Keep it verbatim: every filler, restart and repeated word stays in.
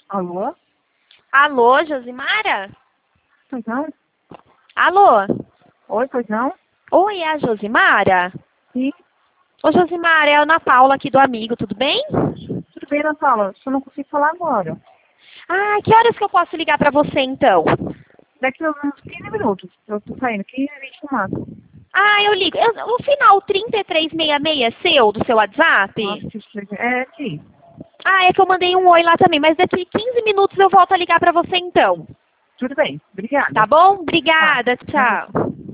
Alô? Alô, Josimara? Pois não? Alô? Oi, pois não? Oi, é a Josimara? Sim. Ô, Josimara, é a Ana Paula aqui do Amigo, tudo bem? Tudo bem, Ana Paula? Só não consigo falar agora. Ah, que horas que eu posso ligar pra você, então? Daqui a uns quinze minutos. Eu tô saindo. quinze, vinte no máximo. Ah, eu ligo. Eu, o final trinta e três sessenta e seis é seu, do seu WhatsApp? Nossa, que chega. É, sim. Ah, é que eu mandei um oi lá também, mas daqui quinze minutos eu volto a ligar pra você, então. Tudo bem. Obrigada. Tá bom? Tá. Obrigada, Nada. tchau.